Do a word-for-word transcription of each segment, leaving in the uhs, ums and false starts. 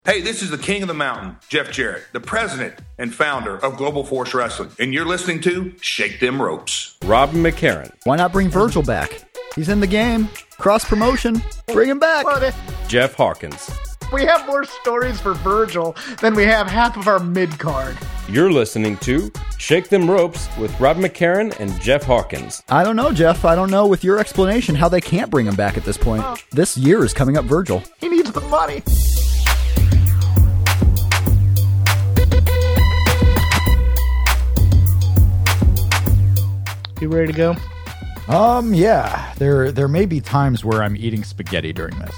Hey, this is the king of the mountain, Jeff Jarrett, the president and founder of Global Force Wrestling, and you're listening to Shake Them Ropes. Rob McCarran. Why not bring Virgil back? He's in the game. Cross promotion. Bring him back. Jeff Hawkins. We have more stories for Virgil than we have half of our mid-card. You're listening to Shake Them Ropes with Rob McCarran and Jeff Hawkins. I don't know, Jeff. I don't know with your explanation how they can't bring him back at this point. Oh. This year is coming up, Virgil. He needs the money. You ready to go? Um, yeah. There there may be times where I'm eating spaghetti during this.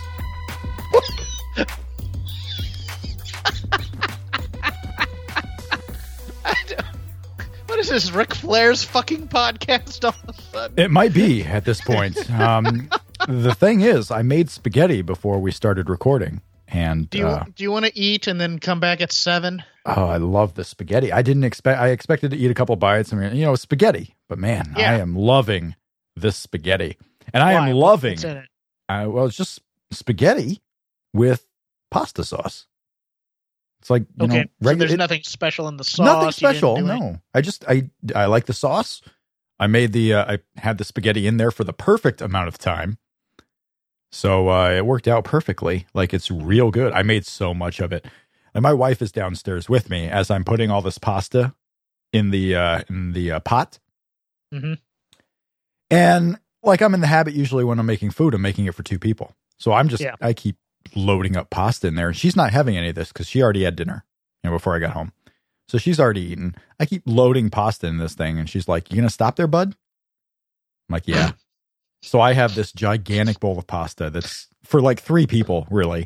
What is this, Ric Flair's fucking podcast all of a sudden? It might be at this point. Um, the thing is, I made spaghetti before we started recording. And do you uh, do you want to eat and then come back at seven? Oh, I love the spaghetti. I didn't expect. I expected to eat a couple bites. I mean, you know, spaghetti. But man, yeah. I am loving this spaghetti, and Why? I am loving. What's in it? Uh, well, it's just spaghetti with pasta sauce. It's like you okay. know, So regu- there's it, nothing special in the sauce. Nothing You special. didn't do No, it? I just I I like the sauce. I made the uh, I had the spaghetti in there for the perfect amount of time. So uh, it worked out perfectly. Like, it's real good. I made so much of it. And my wife is downstairs with me as I'm putting all this pasta in the uh, in the uh, pot. Mm-hmm. And like, I'm in the habit usually when I'm making food, I'm making it for two people. So I'm just, Yeah. I keep loading up pasta in there. And she's not having any of this because she already had dinner, you know, before I got home. So she's already eaten. I keep loading pasta in this thing. And she's like, "You going to stop there, bud?" I'm like, "Yeah." So I have this gigantic bowl of pasta that's for like three people, really.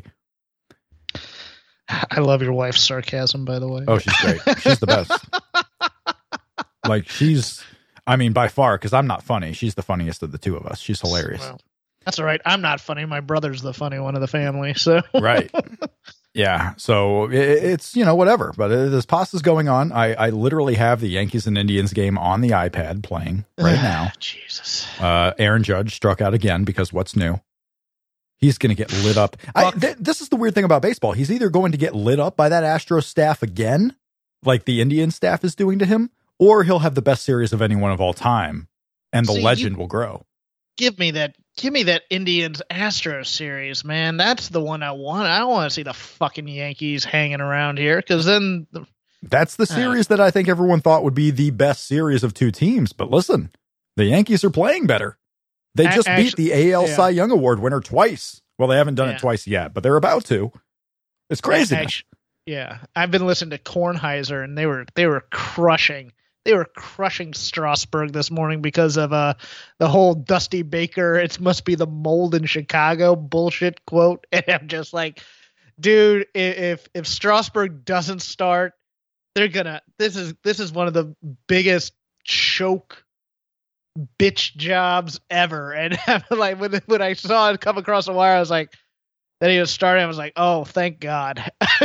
I love your wife's sarcasm, by the way. Oh, she's great. She's the best. Like, she's, I mean, by far, because I'm not funny. She's the funniest of the two of us. She's hilarious. Well, that's all right. I'm not funny. My brother's the funny one of the family. So Right. Yeah. So it, it's, you know, whatever. But uh, this pasta's going on. I, I literally have the Yankees and Indians game on the iPad playing right now. Jesus. Uh, Aaron Judge struck out again because what's new? He's going to get lit up. I, th- this is the weird thing about baseball. He's either going to get lit up by that Astros staff again, like the Indian staff is doing to him, or he'll have the best series of anyone of all time, and the See, legend you- will grow. Give me that. Give me that Indians Astros series, man. That's the one I want. I don't want to see the fucking Yankees hanging around here because then. The, That's the series uh, that I think everyone thought would be the best series of two teams. But listen, the Yankees are playing better. They just actually, beat the A L yeah. Cy Young Award winner twice. Well, they haven't done Yeah. it twice yet, but they're about to. It's crazy. Actually, yeah, I've been listening to Kornheiser, and they were they were crushing. They were crushing Strasburg this morning because of uh the whole Dusty Baker, it must be the mold in Chicago bullshit quote. And I'm just like, dude, if if Strasburg doesn't start, they're gonna this is this is one of the biggest choke bitch jobs ever. And I'm like when when I saw it come across the wire, I was like, that he was starting, I was like, oh, thank God.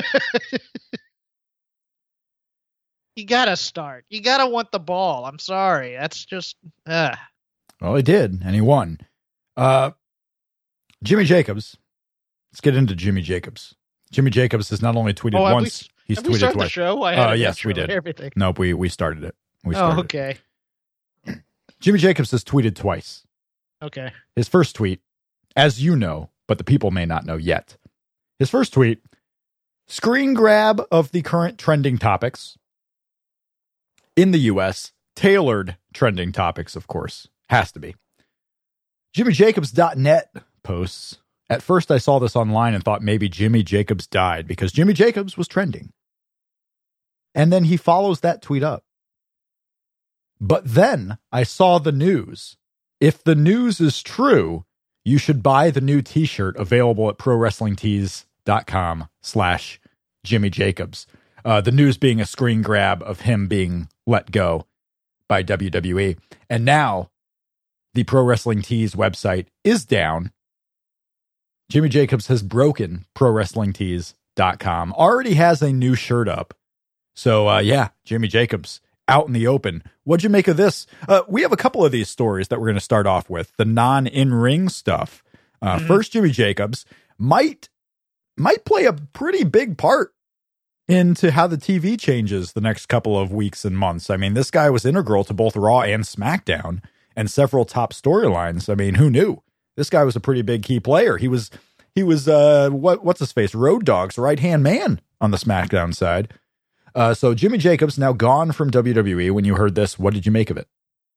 You gotta start. You gotta want the ball. I'm sorry. That's just. Uh. Well, he did, and he won. Uh, Jimmy Jacobs. Let's get into Jimmy Jacobs. Jimmy Jacobs has not only tweeted Oh, once, we, he's have tweeted we started twice. The show? I Uh, had yes, we did. Everything. Nope, we we started it. We Oh, started okay. it. Jimmy Jacobs has tweeted twice. Okay. His first tweet, as you know, but the people may not know yet. His first tweet, screen grab of the current trending topics in the U S, tailored trending topics, of course, has to be. Jimmy Jacobs dot net posts, at first I saw this online and thought maybe Jimmy Jacobs died because Jimmy Jacobs was trending. And then he follows that tweet up. But then I saw the news. If the news is true, you should buy the new t-shirt available at pro wrestling tees dot com slash Jimmy Jacobs. Uh, the news being a screen grab of him being let go by W W E. And now the Pro Wrestling Tees website is down. Jimmy Jacobs has broken pro wrestling tees dot com. Already has a new shirt up. So, uh, yeah, Jimmy Jacobs out in the open. What'd you make of this? Uh, we have a couple of these stories that we're going to start off with. The non-in-ring stuff. Uh, mm-hmm. First, Jimmy Jacobs might might play a pretty big part into how the T V changes the next couple of weeks and months. I mean, this guy was integral to both Raw and SmackDown and several top storylines. I mean, who knew? This guy was a pretty big key player. He was, he was, uh, what, what's his face? Road Dogg's right-hand man on the SmackDown side. Uh, so Jimmy Jacobs now gone from W W E. When you heard this, what did you make of it?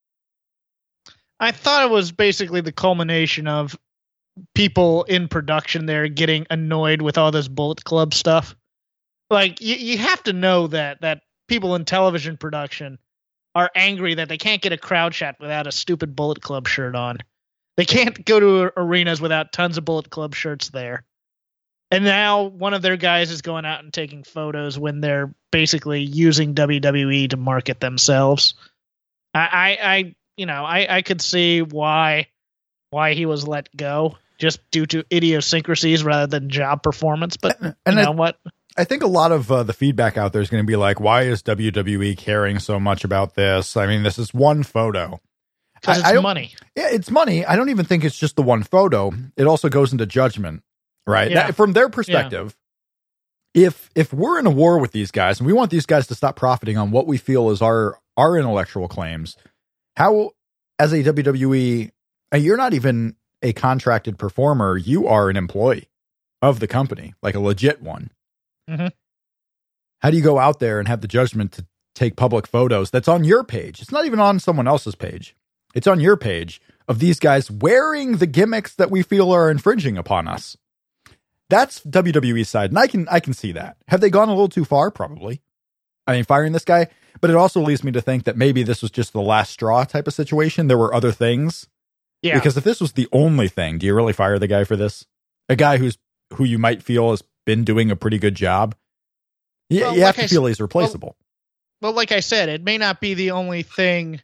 I thought it was basically the culmination of people in production there getting annoyed with all this Bullet Club stuff. Like, you, you have to know that that people in television production are angry that they can't get a crowd shot without a stupid Bullet Club shirt on. They can't go to arenas without tons of Bullet Club shirts there. And now one of their guys is going out and taking photos when they're basically using W W E to market themselves. I, I, I you know, I, I could see why why he was let go, just due to idiosyncrasies rather than job performance. But and you know I, what? I think a lot of uh, the feedback out there is going to be like, why is W W E caring so much about this? I mean, this is one photo. Because it's I money. Yeah, it's money. I don't even think it's just the one photo. It also goes into judgment, right? Yeah. That, from their perspective, yeah. if if we're in a war with these guys and we want these guys to stop profiting on what we feel is our our intellectual claims, how, as a W W E, you're not even a contracted performer. You are an employee of the company, like a legit one. Mm-hmm. How do you go out there and have the judgment to take public photos that's on your page? It's not even on someone else's page. It's on your page of these guys wearing the gimmicks that we feel are infringing upon us. That's W W E's side, and I can I can see that. Have they gone a little too far? Probably. I mean, firing this guy, but it also leads me to think that maybe this was just the last straw type of situation. There were other things. Yeah. Because if this was the only thing, do you really fire the guy for this? A guy who's who you might feel has been doing a pretty good job. Yeah, well, you have like to I feel he's replaceable. Well, well, like I said, it may not be the only thing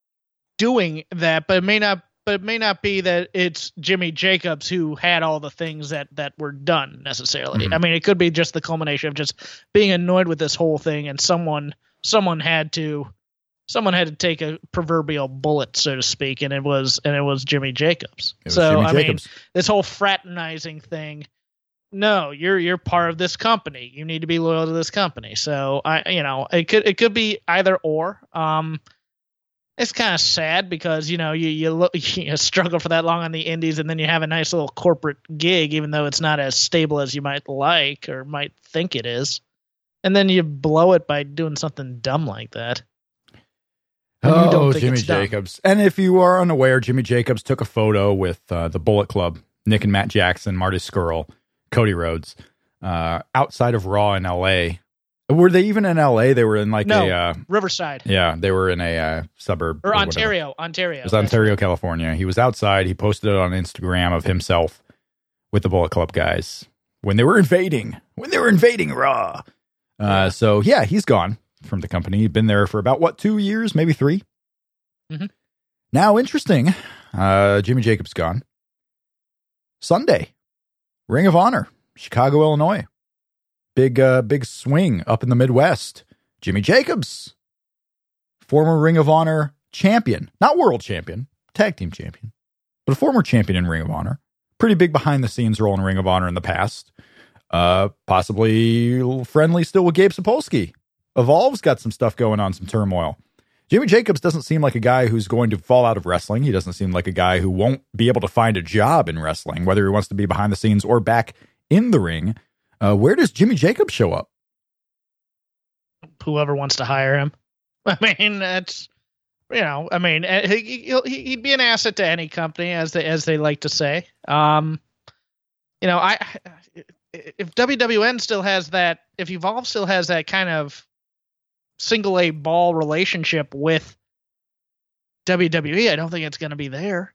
doing that, but it may not. But it may not be that it's Jimmy Jacobs who had all the things that, that were done necessarily. Mm-hmm. I mean, it could be just the culmination of just being annoyed with this whole thing, and someone someone had to someone had to take a proverbial bullet, so to speak, and it was and it was Jimmy Jacobs. It was so Jimmy I Jacobs. mean, this whole fraternizing thing. No, you're you're part of this company. You need to be loyal to this company. So I, you know, it could it could be either or. Um, It's kind of sad because, you know, you you, look, you struggle for that long on the indies and then you have a nice little corporate gig, even though it's not as stable as you might like or might think it is. And then you blow it by doing something dumb like that. Oh, Jimmy Jacobs. And if you are unaware, Jimmy Jacobs took a photo with uh, the Bullet Club, Nick and Matt Jackson, Marty Scurll, Cody Rhodes, uh, outside of Raw in L A. Were they even in L A? They were in like no, a uh, Riverside. Yeah, they were in a uh, suburb or, or Ontario. whatever. Ontario. It was Ontario, California. He was outside. He posted it on Instagram of himself with the Bullet Club guys when they were invading. When they were invading Raw. Uh, so yeah, he's gone from the company. He'd been there for about what two years, maybe three. Mm-hmm. Now, interesting. Uh, Jimmy Jacobs gone. Sunday, Ring of Honor, Chicago, Illinois. Big, uh, big swing up in the Midwest. Jimmy Jacobs, former Ring of Honor champion, not world champion, tag team champion, but a former champion in Ring of Honor. Pretty big behind the scenes role in Ring of Honor in the past. Uh, possibly friendly still with Gabe Sapolsky. Evolve's got some stuff going on, some turmoil. Jimmy Jacobs doesn't seem like a guy who's going to fall out of wrestling. He doesn't seem like a guy who won't be able to find a job in wrestling, whether he wants to be behind the scenes or back in the ring. Uh, where does Jimmy Jacobs show up? Whoever wants to hire him. I mean, that's, you know, I mean, he, he'd be an asset to any company, as they as they like to say. Um, you know, I if W W N still has that, if Evolve still has that kind of single A ball relationship with W W E, I don't think it's going to be there.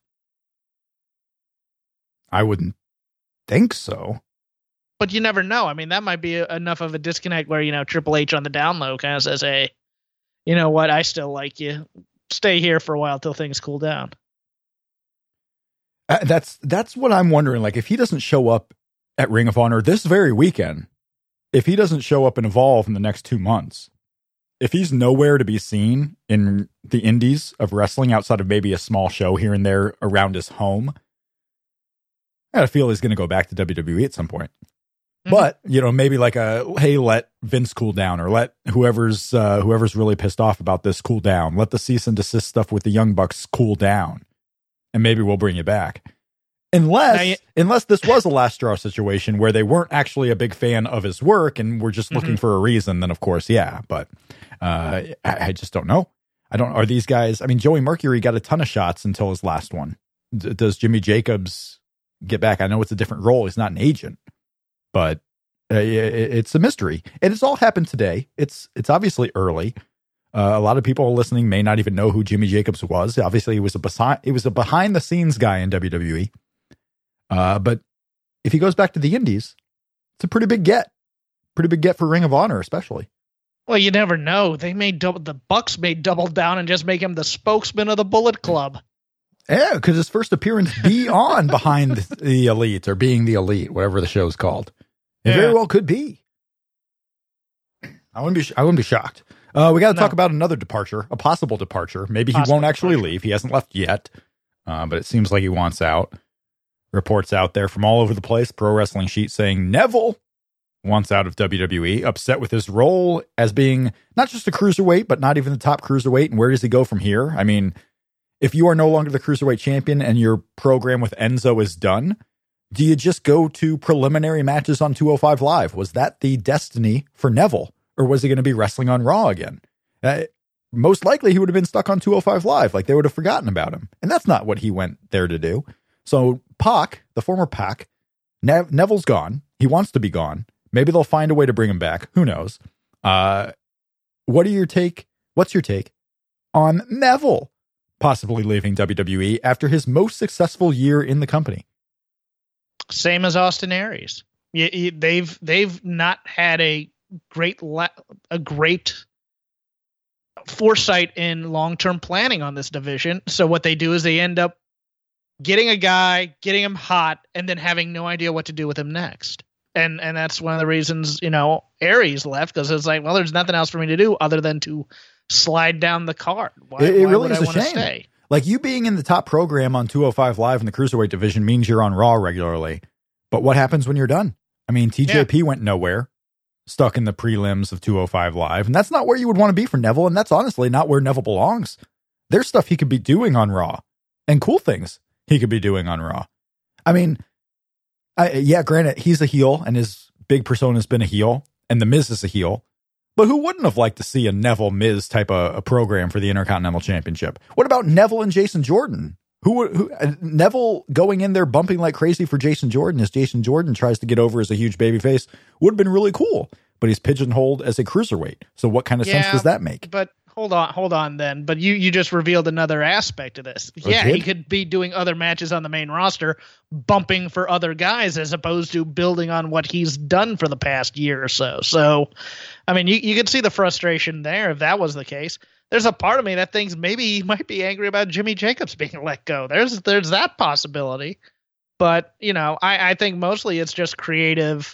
I wouldn't think so. But you never know. I mean, that might be enough of a disconnect where, you know, Triple H on the down low kind of says, hey, you know what? I still like you. Stay here for a while till things cool down. Uh, that's that's what I'm wondering. Like, if he doesn't show up at Ring of Honor this very weekend, if he doesn't show up and Evolve in the next two months, if he's nowhere to be seen in the indies of wrestling outside of maybe a small show here and there around his home, I gotta feel he's going to go back to W W E at some point. But, you know, maybe like a, hey, let Vince cool down, or let whoever's uh, whoever's really pissed off about this cool down. Let the cease and desist stuff with the Young Bucks cool down, and maybe we'll bring you back. Unless, you, unless this was a last straw situation where they weren't actually a big fan of his work and were just looking mm-hmm. for a reason, then of course, yeah. But uh, I, I just don't know. I don't. Are these guys? I mean, Joey Mercury got a ton of shots until his last one. D- does Jimmy Jacobs get back? I know it's a different role. He's not an agent. But uh, it's a mystery, and it's all happened today. It's it's obviously early. Uh, a lot of people listening may not even know who Jimmy Jacobs was. Obviously, he was a behind he was a behind the scenes guy in W W E. Uh, but if he goes back to the Indies, it's a pretty big get, pretty big get for Ring of Honor, especially. Well, you never know. They may double. The Bucks may double down and just make him the spokesman of the Bullet Club. Yeah, because his first appearance be on Behind the Elite, or Being the Elite, whatever the show's called. It yeah. very well could be. I wouldn't be. I wouldn't be shocked. Uh, we got to no. talk about another departure, a possible departure. Maybe possible he won't actually departure. leave. He hasn't left yet, uh, but it seems like he wants out. Reports out there from all over the place. Pro Wrestling Sheet saying Neville wants out of W W E, upset with his role as being not just a cruiserweight, but not even the top cruiserweight. And where does he go from here? I mean, if you are no longer the cruiserweight champion and your program with Enzo is done, do you just go to preliminary matches on two oh five Live? Was that the destiny for Neville, or was he going to be wrestling on Raw again? Uh, most likely he would have been stuck on two oh five Live. Like, they would have forgotten about him. And that's not what he went there to do. So Pac, the former Pac, ne- Neville's gone. He wants to be gone. Maybe they'll find a way to bring him back. Who knows? Uh, what are your take? What's your take on Neville possibly leaving W W E after his most successful year in the company? Same as Austin Aries. You, you, they've they've not had a great la- a great foresight in long-term planning on this division. So what they do is they end up getting a guy, getting him hot, and then having no idea what to do with him next. And and that's one of the reasons, you know, Aries left, because it's like, well, there's nothing else for me to do other than to slide down the card. Why, it, it why really would is I a want to shame. stay? Like, you being in the top program on two oh five Live in the Cruiserweight division means you're on Raw regularly. But what happens when you're done? I mean, T J P yeah. went nowhere, stuck in the prelims of two oh five Live. And that's not where you would want to be for Neville. And that's honestly not where Neville belongs. There's stuff he could be doing on Raw, and cool things he could be doing on Raw. I mean, I, yeah, granted, he's a heel and his big persona has been a heel, and The Miz is a heel. But who wouldn't have liked to see a Neville Miz type of a program for the Intercontinental Championship? What about Neville and Jason Jordan? Who, who uh, Neville going in there bumping like crazy for Jason Jordan as Jason Jordan tries to get over as a huge babyface would have been really cool. But he's pigeonholed as a cruiserweight. So what kind of yeah, sense does that make? But hold on, hold on then. But you, you just revealed another aspect of this. Oh, yeah, did? He could be doing other matches on the main roster, bumping for other guys, as opposed to building on what he's done for the past year or so. So, I mean, you, you could see the frustration there if that was the case. There's a part of me that thinks maybe he might be angry about Jimmy Jacobs being let go. There's there's that possibility. But, you know, I, I think mostly it's just creative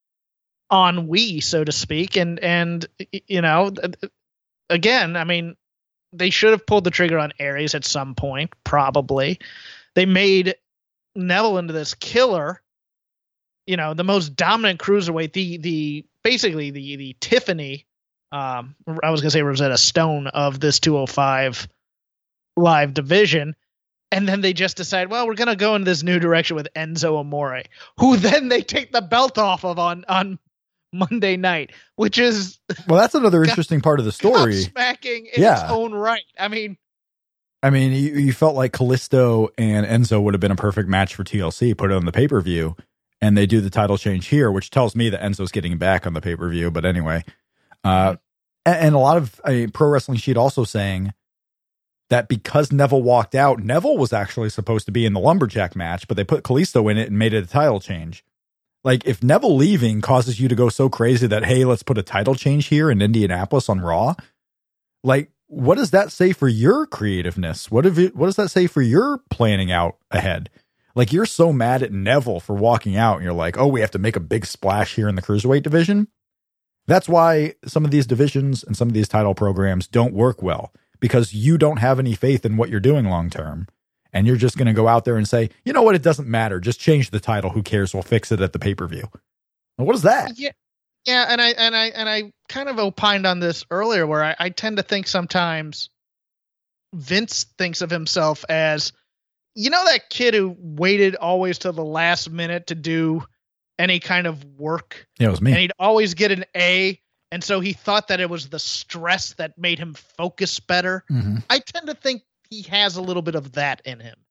ennui, so to speak. And, and you know, again, I mean, they should have pulled the trigger on Aries at some point, probably. They made Neville into this killer, you know, the most dominant cruiserweight, the the basically the the Tiffany, um, I was gonna say Rosetta Stone of this two oh five Live division, and then they just decide, well, we're gonna go in this new direction with Enzo Amore, who then they take the belt off of on on Monday night, which is well, that's another interesting part of the story. Smacking in yeah. its own right. I mean, I mean, you, you felt like Kalisto and Enzo would have been a perfect match for T L C. Put it on the pay per view, and they do the title change here, which tells me that Enzo's getting back on the pay per view. But anyway, uh, and, and a lot of a Pro Wrestling Sheet also saying that because Neville walked out, Neville was actually supposed to be in the Lumberjack match, but they put Kalisto in it and made it a title change. Like, if Neville leaving causes you to go so crazy that, hey, let's put a title change here in Indianapolis on Raw, like, what does that say for your creativeness? What if it, what does that say for your planning out ahead? Like, you're so mad at Neville for walking out, and you're like, oh, we have to make a big splash here in the Cruiserweight division. That's why some of these divisions and some of these title programs don't work well, because you don't have any faith in what you're doing long term. And you're just going to go out there and say, you know what, it doesn't matter. Just change the title. Who cares? We'll fix it at the pay-per-view. What is that? Yeah. Yeah, and I and I and I kind of opined on this earlier, where I, I tend to think sometimes Vince thinks of himself as, you know, that kid who waited always till the last minute to do any kind of work. Yeah, it was me. And he'd always get an A, and so he thought that it was the stress that made him focus better. Mm-hmm. I tend to think he has a little bit of that in him.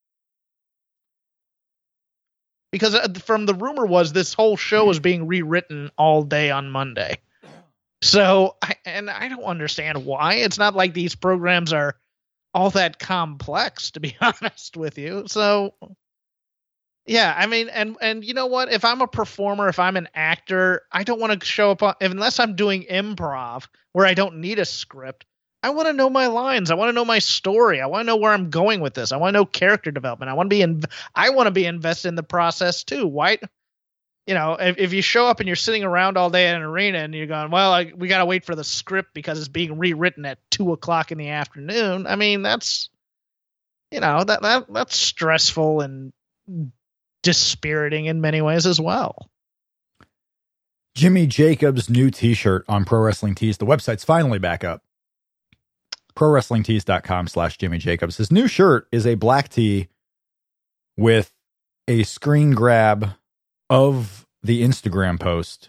Because from the rumor was this whole show was being rewritten all day on Monday. So, I, and I don't understand why. It's not like these programs are all that complex, to be honest with you. So, yeah, I mean, and, and you know what? If I'm a performer, if I'm an actor, I don't want to show up on, unless I'm doing improv where I don't need a script. I want to know my lines. I want to know my story. I want to know where I'm going with this. I want to know character development. I want to be in, I want to be invested in the process too. Why, you know, if, if you show up and you're sitting around all day in an arena and you're going, well, I, we got to wait for the script because it's being rewritten at two o'clock in the afternoon. I mean, that's, you know, that, that that's stressful and dispiriting in many ways as well. Jimmy Jacobs' new t-shirt on Pro Wrestling Tees. The website's finally back up. pro wrestling tees dot com slash Jimmy Jacobs. His new shirt is a black tee with a screen grab of the Instagram post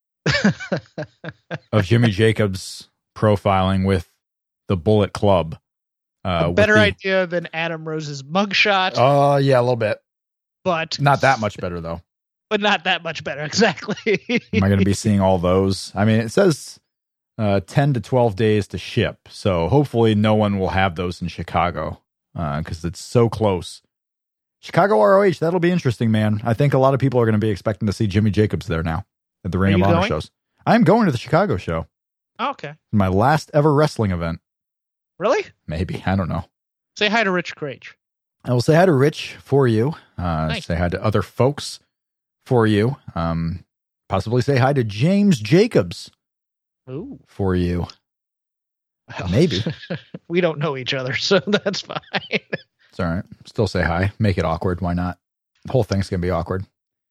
of Jimmy Jacobs profiling with the Bullet Club. Uh, a better the, idea than Adam Rose's mugshot. Oh, uh, yeah, a little bit. But not that much better, though. But not that much better, exactly. Am I going to be seeing all those? I mean, it says Uh, ten to twelve days to ship. So hopefully no one will have those in Chicago because uh, it's so close. Chicago R O H, that'll be interesting, man. I think a lot of people are going to be expecting to see Jimmy Jacobs there now at the Ring of Honor shows. I'm going to the Chicago show. Oh, okay. My last ever wrestling event. Really? Maybe. I don't know. Say hi to Rich Craich. I will say hi to Rich for you. Uh, nice. Say hi to other folks for you. Um, possibly say hi to James Jacobs. Ooh. For you. Well, maybe. We don't know each other, so that's fine. It's all right. Still say hi. Make it awkward. Why not? The whole thing's going to be awkward.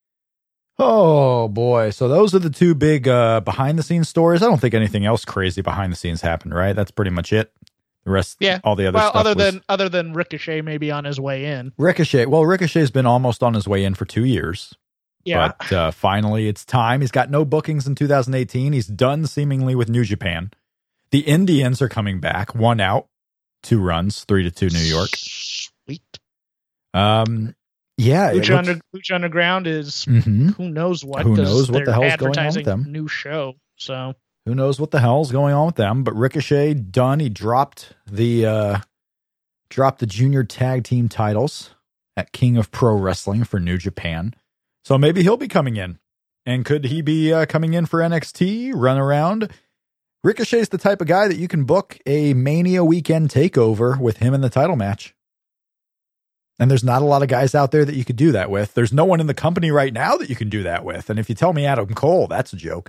Oh, boy. So those are the two big uh, behind-the-scenes stories. I don't think anything else crazy behind-the-scenes happened, right? That's pretty much it. The rest, yeah. all the other well, stuff other was... than other than Ricochet maybe on his way in. Ricochet. Well, Ricochet's been almost on his way in for two years. Yeah. But uh, finally, it's time. He's got no bookings in two thousand eighteen. He's done seemingly with New Japan. The Indians are coming back. One out, two runs, three to two New York. Sweet. Um, yeah. Lucha, looks, Under, Lucha Underground is mm-hmm. who knows what. Who knows what the hell's going on with advertising them? New show. So who knows what the hell's going on with them? But Ricochet done. He dropped the uh, dropped the junior tag team titles at King of Pro Wrestling for New Japan. So maybe he'll be coming in. And could he be uh, coming in for N X T, run around? Ricochet's the type of guy that you can book a Mania weekend takeover with him in the title match. And there's not a lot of guys out there that you could do that with. There's no one in the company right now that you can do that with. And if you tell me Adam Cole, that's a joke.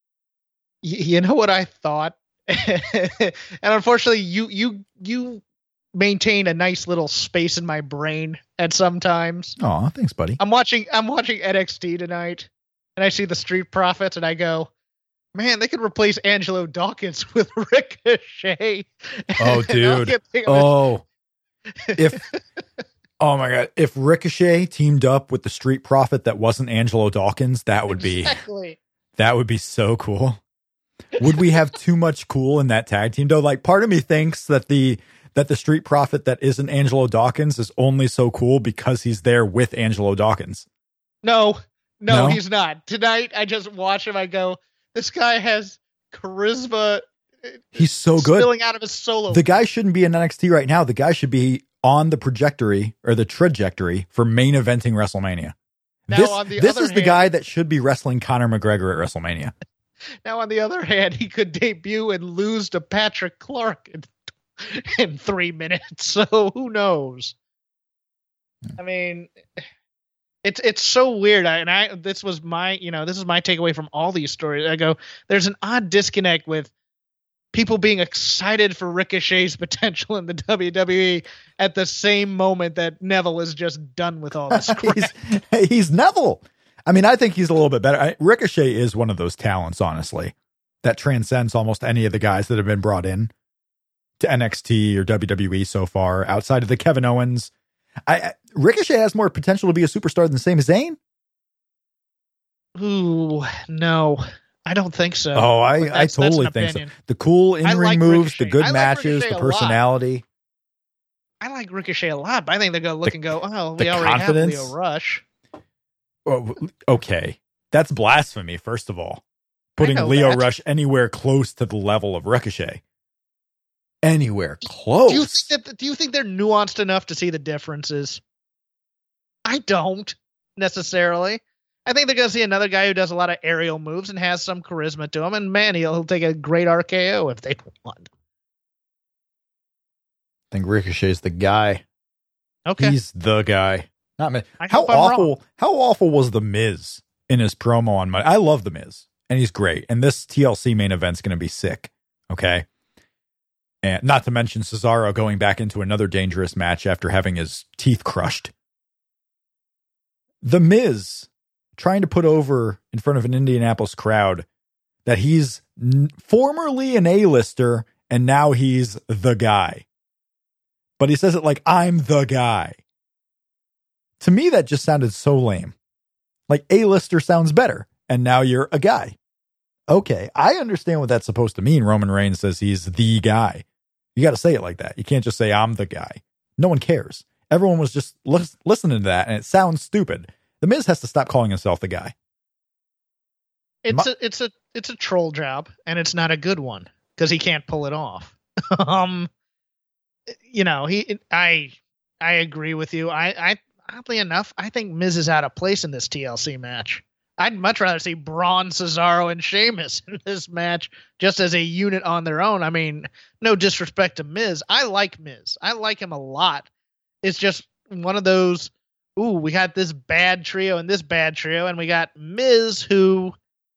You know what I thought? And unfortunately, you you you maintain a nice little space in my brain at some times. Oh, thanks, buddy. I'm watching I'm watching N X T tonight, and I see the Street Profits, and I go, man, they could replace Angelo Dawkins with Ricochet. Oh, dude. Oh, if oh my god, if Ricochet teamed up with the Street Profit that wasn't Angelo Dawkins, that would be exactly. That would be so cool. Would we have too much cool in that tag team though? Like, part of me thinks that the that the Street Profit that isn't Angelo Dawkins is only so cool because he's there with Angelo Dawkins. No, no, No? he's not. Tonight, I just watch him. I go, this guy has charisma. He's so good. Spilling out of his solo. The guy shouldn't be in N X T right now. The guy should be on the trajectory or the trajectory for main eventing WrestleMania. Now, this on the this other is the hand- guy that should be wrestling Conor McGregor at WrestleMania. Now, on the other hand, he could debut and lose to Patrick Clark in, in three minutes. So who knows? I mean, it's it's so weird. I, and I this was my you know this is my takeaway from all these stories. I go, there's an odd disconnect with people being excited for Ricochet's potential in the W W E at the same moment that Neville is just done with all this crap. he's, he's Neville. I mean, I think he's a little bit better. I, Ricochet is one of those talents, honestly, that transcends almost any of the guys that have been brought in to N X T or W W E so far, outside of the Kevin Owens. I, I Ricochet has more potential to be a superstar than Sami Zayn. Ooh, no, I don't think so. Oh, I, I totally think opinion. so. The cool in-ring like moves, Ricochet. the good I like matches, Ricochet the a lot. personality. I like Ricochet a lot, but I think they're going to look The- and go, oh, the we already confidence. have Leo Rush. Oh, okay, that's blasphemy. First of all, putting know Leo that. Rush anywhere close to the level of Ricochet, anywhere close. Do you think that? Do you think they're nuanced enough to see the differences? I don't necessarily. I think they're going to see another guy who does a lot of aerial moves and has some charisma to him, and man, he'll, he'll take a great R K O if they want. I think Ricochet's the guy. Okay, He's the guy. Not me. I How hope I'm awful? wrong. How awful was the Miz in his promo on Monday? I love the Miz, and he's great. And this T L C main event's going to be sick. Okay, and not to mention Cesaro going back into another dangerous match after having his teeth crushed. The Miz trying to put over in front of an Indianapolis crowd that he's n- formerly an A-lister and now he's the guy. But he says it like, I'm the guy. To me, that just sounded so lame. Like, A-lister sounds better, and now you're a guy. Okay, I understand what that's supposed to mean. Roman Reigns says he's the guy. You got to say it like that. You can't just say, I'm the guy. No one cares. Everyone was just lis- listening to that, and it sounds stupid. The Miz has to stop calling himself the guy. it's My- a it's a it's a troll job, and it's not a good one because he can't pull it off. um, you know, he I I agree with you. I I oddly enough, I think Miz is out of place in this T L C match. I'd much rather see Braun, Cesaro, and Sheamus in this match just as a unit on their own. I mean, no disrespect to Miz. I like Miz. I like him a lot. It's just one of those, ooh, we got this bad trio and this bad trio, and we got Miz who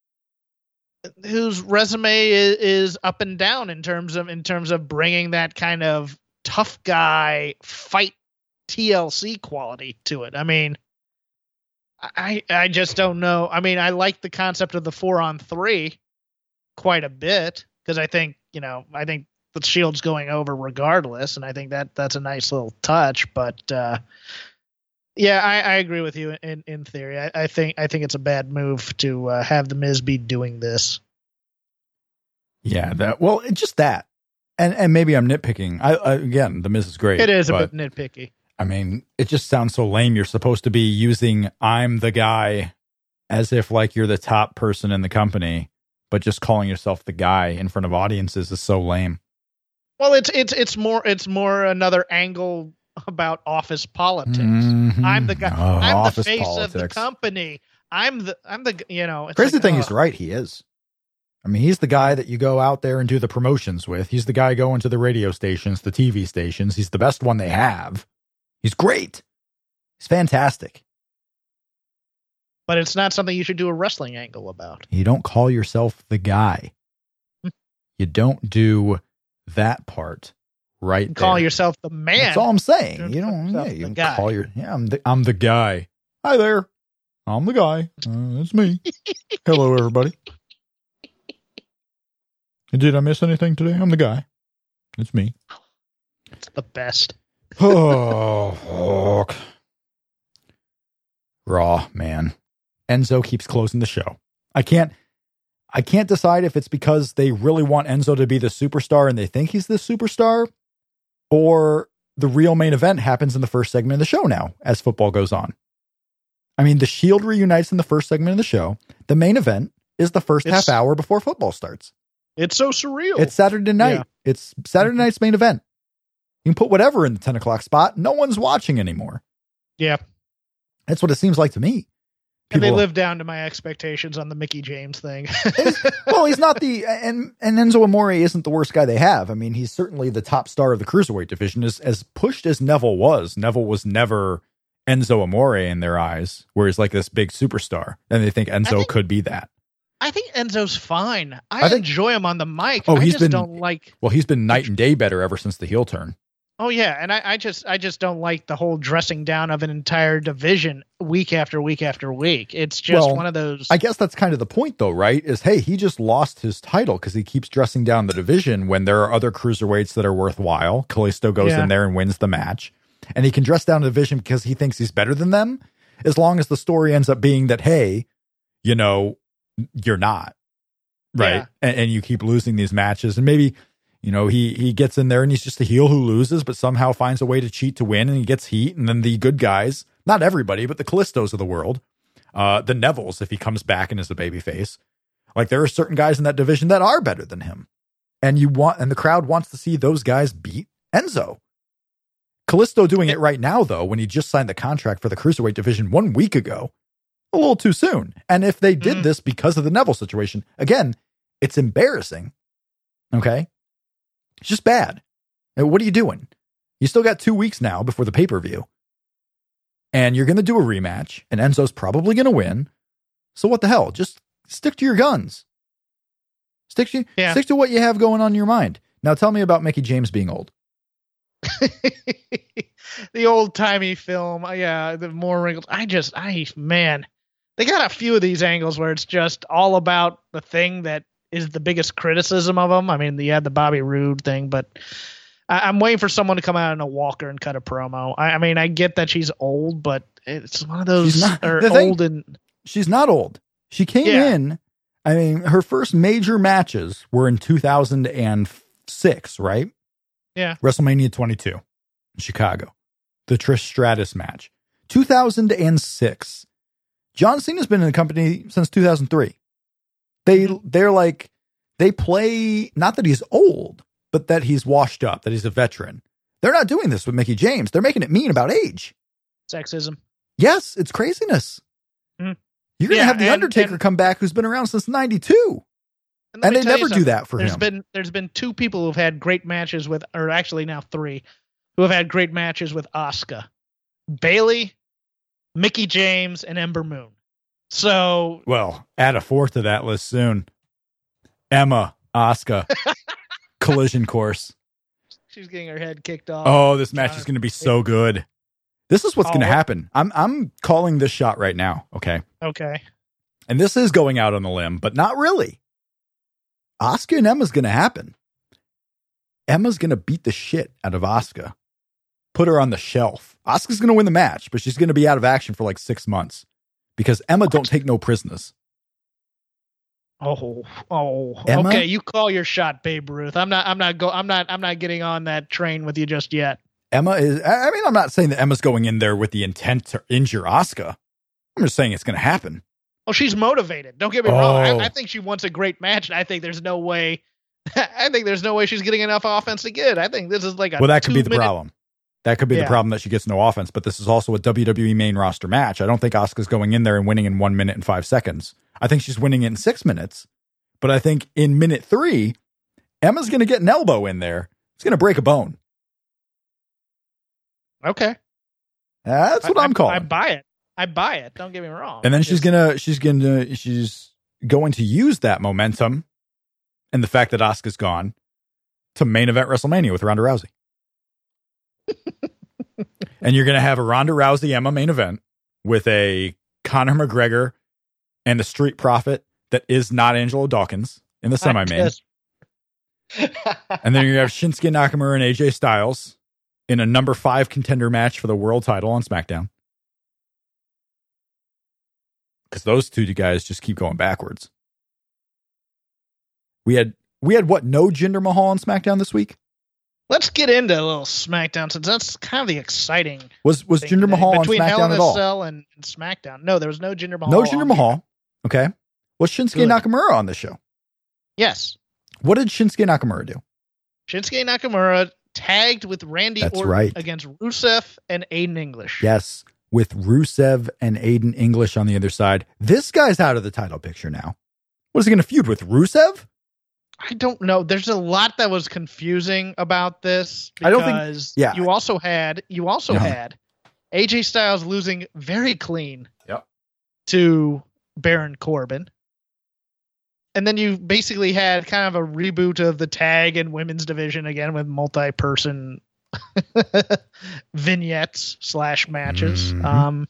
whose resume is, is up and down in terms of in terms of bringing that kind of tough guy fight T L C quality to it. I mean, I I just don't know. I mean, I like the concept of the four on three quite a bit because I think, you know, I think the Shield's going over regardless, and I think that that's a nice little touch. But uh, yeah, I, I agree with you in in theory. I, I think I think it's a bad move to uh, have the Miz be doing this. Yeah, that well, it's just that, and and maybe I'm nitpicking. I, I again, the Miz is great. It is a but, bit nitpicky. I mean, it just sounds so lame. You're supposed to be using "I'm the guy" as if like you're the top person in the company, but just calling yourself the guy in front of audiences is so lame. Well, it's it's it's more it's more another angle about office politics. Mhm. I'm the guy. Oh, I'm the office face of the politics. company. I'm the I'm the you know. It's Crazy like, thing, oh. he's right. He is. I mean, he's the guy that you go out there and do the promotions with. He's the guy going to the radio stations, the T V stations. He's the best one they have. He's great. He's fantastic. But it's not something you should do a wrestling angle about. You don't call yourself the guy. You don't do that part right You call there. yourself the man. That's all I'm saying. Don't You call don't. yourself Yeah, you the don't guy. call your. Yeah, I'm the. I'm the guy. Hi there. I'm the guy. Uh, it's me. Hello, everybody. Did I miss anything today? I'm the guy. It's me. It's the best. Oh, fuck. Raw, man. Enzo keeps closing the show. I can't. I can't decide if it's because they really want Enzo to be the superstar and they think he's the superstar, or the real main event happens in the first segment of the show now as football goes on. I mean, the Shield reunites in the first segment of the show. The main event is the first It's- half hour before football starts. It's so surreal. It's Saturday night. Yeah. It's Saturday night's main event. You can put whatever in the ten o'clock spot. No one's watching anymore. yeah. That's what it seems like to me. And they People- live down to my expectations on the Mickey James thing. well, he's not the and and Enzo Amore isn't the worst guy they have. I mean, he's certainly the top star of the cruiserweight division. As as pushed as Neville was, Neville was never Enzo Amore in their eyes, where he's like this big superstar, and they think Enzo think- could be that. I think Enzo's fine. I, I think- enjoy him on the mic. Oh, I he's just been- don't like. Well, he's been night and day better ever since the heel turn. Oh yeah, and I, I just I just don't like the whole dressing down of an entire division week after week after week. It's just Well, one of those. I guess that's kind of the point, though, right? Is, hey, he just lost his title because he keeps dressing down the division when there are other cruiserweights that are worthwhile. Kalisto goes Yeah. in there and wins the match. And he can dress down the division because he thinks he's better than them, as long as the story ends up being that, hey, you know, you're not. Right? Yeah. And, and you keep losing these matches. And maybe, you know, he, he gets in there and he's just a heel who loses, but somehow finds a way to cheat to win, and he gets heat. And then the good guys, not everybody, but the Kalistos of the world, uh, the Nevilles, if he comes back and is a babyface, like there are certain guys in that division that are better than him. And you want, and the crowd wants to see those guys beat Enzo. Kalisto doing it right now, though, when he just signed the contract for the cruiserweight division one week ago, a little too soon. And if they did Mhm. this because of the Neville situation, again, it's embarrassing. Okay. It's just bad. And what are you doing? You still got two weeks now before the pay-per-view. And you're going to do a rematch, and Enzo's probably going to win. So what the hell? Just stick to your guns. Stick to, Yeah. stick to what you have going on in your mind. Now tell me about Mickie James being old. The old timey film, uh, yeah, the more wrinkles. I just, I man, they got a few of these angles where it's just all about the thing that is the biggest criticism of them. I mean, you had the Bobby Roode thing, but I, I'm waiting for someone to come out in a walker and cut a promo. I, I mean, I get that she's old, but it's one of those She's not- or the thing- old and She's not old. She came Yeah. in. I mean, her first major matches were in two thousand six, right? Yeah. WrestleMania twenty-two in Chicago. The Trish Stratus match. two thousand six. John Cena's been in the company since two thousand three. They, they're like, they play, not that he's old, but that he's washed up, that he's a veteran. They're not doing this with Mickie James. They're making it mean about age. sexism. Yes, it's craziness. Mhm. You're going to Yeah, have The and- Undertaker and- come back, who's been around since ninety-two. let And me they tell you never do something. that for there's him. been there's been two people who've had great matches with, or actually now three, who have had great matches with Asuka, Bailey, Mickie James, and Ember Moon. So Well, add a fourth to that list soon. Emma, Asuka, collision course. she's getting her head kicked off. Oh, this match is going to be so good. This is what's going to Oh. happen. I'm I'm calling this shot right now. Okay. Okay. And this is going out on the limb, but not really. Asuka and Emma's going to happen. Emma's going to beat the shit out of Asuka. Put her on the shelf. Asuka's going to win the match, but she's going to be out of action for like six months because Emma don't take no prisoners. Oh, oh. Emma? Okay, you call your shot, Babe Ruth. I'm not. I'm not. Go. I'm not. I'm not getting on that train with you just yet. Emma is, I I mean, I'm not saying that Emma's going in there with the intent to injure Asuka. I'm just saying it's going to happen. Oh, she's motivated. Don't get me wrong. Oh. I, I think she wants a great match, and I think there's no way. I think there's no way she's getting enough offense to get. I think this is like a. Well, that could be the two-minute- problem. That could be the Yeah. problem that she gets no offense, but this is also a W W E main roster match. I don't think Asuka's going in there and winning in one minute and five seconds. I think she's winning in six minutes, but I think in minute three, Emma's going to get an elbow in there. It's going to break a bone. Okay. That's what I, I'm I, calling. I buy it. I buy it. Don't get me wrong. And then I she's just- gonna, she's gonna, she's going to use that momentum and the fact that Asuka's gone to main event WrestleMania with Ronda Rousey. And you're gonna have a Ronda Rousey Emma main event with a Conor McGregor and the Street Profit that is not Angelo Dawkins in the semi main. just- And then you have Shinsuke Nakamura and A J Styles in a number five contender match for the world title on SmackDown. Because those two guys just keep going backwards. We had we had what, no Jinder Mahal on SmackDown this week? Let's get into a little SmackDown since that's kind of the exciting Was was thing Jinder today. Mahal on between Hell in SmackDown a at all? Cell and, and SmackDown. No, there was no Jinder Mahal. No on Jinder the- Mahal. Okay. Was Shinsuke Good. Nakamura on this show? Yes, What did Shinsuke Nakamura do? Shinsuke Nakamura tagged with Randy That's Orton right. against Rusev and Aiden English. Yes, with Rusev and Aiden English on the other side. This guy's out of the title picture now. What is he going to feud with, Rusev? I don't know. There's a lot that was confusing about this I don't think- because yeah. you also had you also Yeah. had A J Styles losing very clean Yep. to Baron Corbin. And then you basically had kind of a reboot of the tag and women's division again with multi-person vignettes slash matches. Mhm. Um,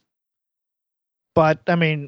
but I mean,